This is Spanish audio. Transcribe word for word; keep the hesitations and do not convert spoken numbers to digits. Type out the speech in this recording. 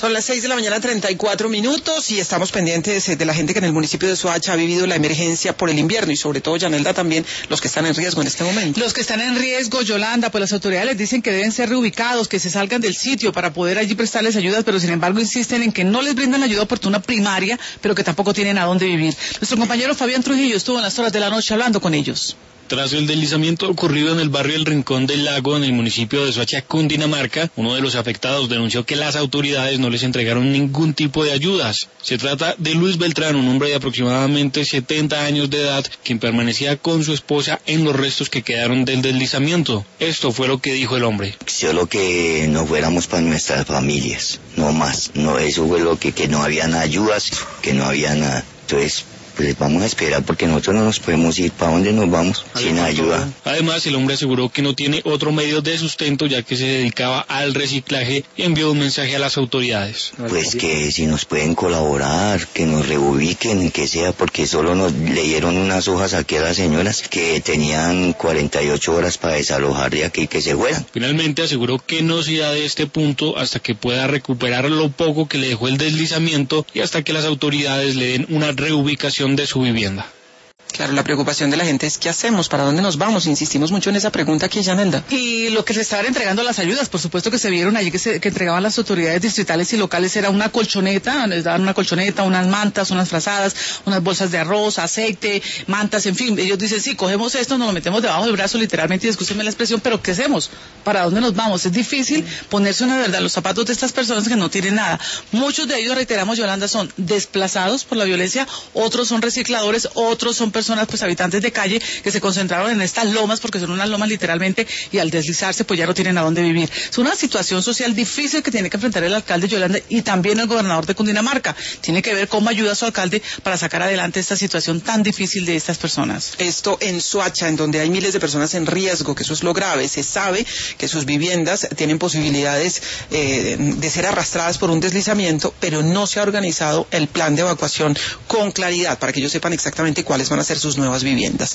Son las seis de la mañana, treinta y cuatro minutos, y estamos pendientes de la gente que en el municipio de Soacha ha vivido la emergencia por el invierno, y sobre todo, Yanelda, también los que están en riesgo en este momento. Los que están en riesgo, Yolanda, pues las autoridades les dicen que deben ser reubicados, que se salgan del sitio para poder allí prestarles ayudas, pero sin embargo insisten en que no les brindan la ayuda oportuna primaria, pero que tampoco tienen a dónde vivir. Nuestro compañero Fabián Trujillo estuvo en las horas de la noche hablando con ellos. Tras el deslizamiento ocurrido en el barrio El Rincón del Lago, en el municipio de Soacha, Cundinamarca, uno de los afectados denunció que las autoridades no les entregaron ningún tipo de ayudas. Se trata de Luis Beltrán, un hombre de aproximadamente setenta años de edad, quien permanecía con su esposa en los restos que quedaron del deslizamiento. Esto fue lo que dijo el hombre. Solo que no fuéramos para nuestras familias, no más. No, eso fue lo que, que no habían ayudas, que no había nada. Entonces, pues vamos a esperar porque nosotros no nos podemos ir. ¿Para dónde nos vamos sin ayuda? Además, el hombre aseguró que no tiene otro medio de sustento, ya que se dedicaba al reciclaje, y envió un mensaje a las autoridades. Pues que si nos pueden colaborar, que nos reubiquen, que sea, porque solo nos leyeron unas hojas aquí a las señoras que tenían cuarenta y ocho horas para desalojar de aquí, que se fueran. Finalmente aseguró que no se irá de este punto hasta que pueda recuperar lo poco que le dejó el deslizamiento y hasta que las autoridades le den una reubicación de su vivienda. Claro, la preocupación de la gente es ¿qué hacemos? ¿Para dónde nos vamos? Insistimos mucho en esa pregunta aquí, Yanelda. Y lo que se estaban entregando las ayudas, por supuesto que se vieron allí que, se, que entregaban las autoridades distritales y locales, era una colchoneta, les daban una colchoneta, unas mantas, unas frazadas, unas bolsas de arroz, aceite, mantas, en fin. Ellos dicen, sí, cogemos esto, nos lo metemos debajo del brazo literalmente, y discúlpenme la expresión, pero ¿qué hacemos? ¿Para dónde nos vamos? Es difícil ponerse una verdad los zapatos de estas personas que no tienen nada. Muchos de ellos, reiteramos, Yolanda, son desplazados por la violencia, otros son recicladores, otros son personas, pues habitantes de calle que se concentraron en estas lomas, porque son unas lomas literalmente, y al deslizarse pues ya no tienen a dónde vivir. Es una situación social difícil que tiene que enfrentar el alcalde Yolanda y también el gobernador de Cundinamarca. Tiene que ver cómo ayuda a su alcalde para sacar adelante esta situación tan difícil de estas personas. Esto en Soacha, en donde hay miles de personas en riesgo, que eso es lo grave. Se sabe que sus viviendas tienen posibilidades eh, de ser arrastradas por un deslizamiento, pero no se ha organizado el plan de evacuación con claridad para que ellos sepan exactamente cuáles van a ser sus nuevas viviendas.